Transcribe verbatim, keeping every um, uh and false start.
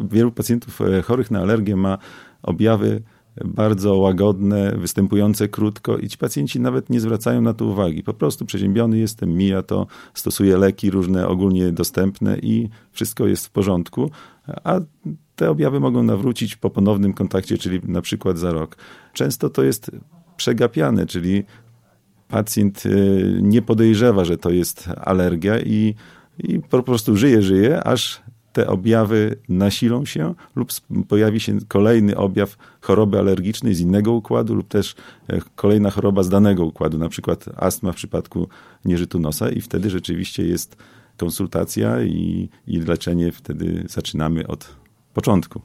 wielu pacjentów chorych na alergię ma objawy bardzo łagodne, występujące krótko i ci pacjenci nawet nie zwracają na to uwagi. Po prostu przeziębiony jestem, mija to, stosuję leki różne ogólnie dostępne i wszystko jest w porządku, a te objawy mogą nawrócić po ponownym kontakcie, czyli na przykład za rok. Często to jest przegapiane, czyli pacjent nie podejrzewa, że to jest alergia i, i po prostu żyje, żyje, aż te objawy nasilą się lub pojawi się kolejny objaw choroby alergicznej z innego układu lub też kolejna choroba z danego układu, na przykład astma w przypadku nieżytu nosa i wtedy rzeczywiście jest konsultacja i, i leczenie wtedy zaczynamy od początku.